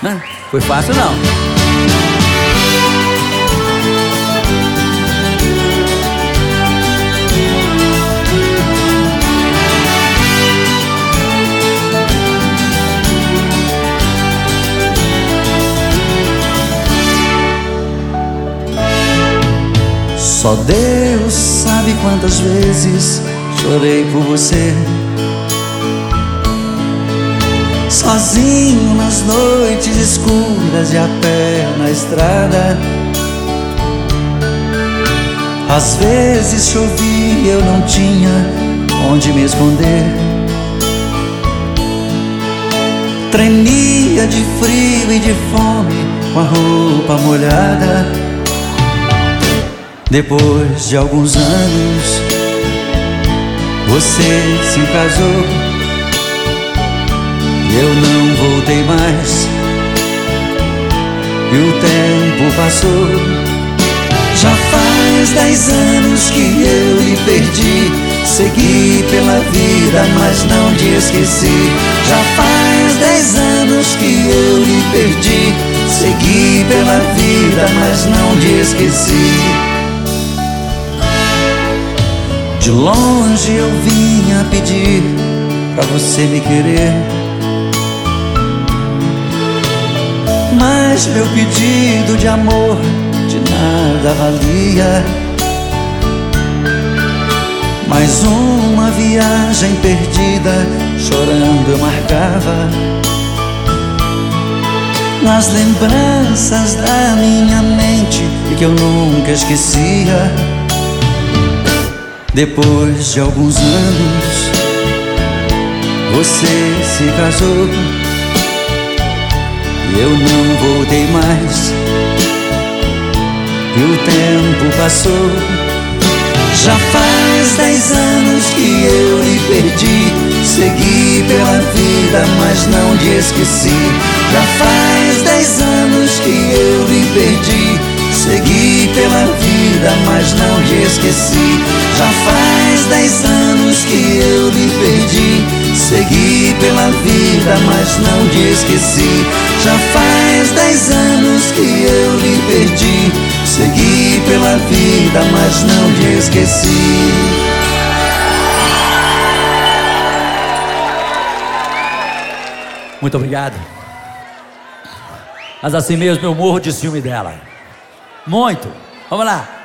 Foi fácil não. Só Deus sabe quantas vezes chorei por você, sozinho nas noites escuras e a pé na estrada. Às vezes chovia, eu não tinha onde me esconder, tremia de frio e de fome com a roupa molhada. Depois de alguns anos, você se casou e eu não voltei mais, e o tempo passou. Já faz 10 anos que eu lhe perdi, segui pela vida, mas não te esqueci. Já faz 10 anos que eu lhe perdi, segui pela vida, mas não te esqueci. De longe eu vinha pedir pra você me querer, mas meu pedido de amor de nada valia. Mais uma viagem perdida, chorando eu marcava nas lembranças da minha mente e que eu nunca esquecia. Depois de alguns anos, você se casou e eu não voltei mais, e o tempo passou. Já faz 10 anos que eu lhe perdi, segui pela vida, mas não te esqueci. Já faz 10 anos que eu lhe perdi, segui pela vida, mas não te esqueci. Já faz 10 anos que eu lhe perdi, segui pela vida, mas não te esqueci. Já faz 10 anos que eu lhe perdi, segui pela vida, mas não te esqueci. Muito obrigado. Mas assim mesmo eu morro de ciúme dela. Muito. Vamos lá.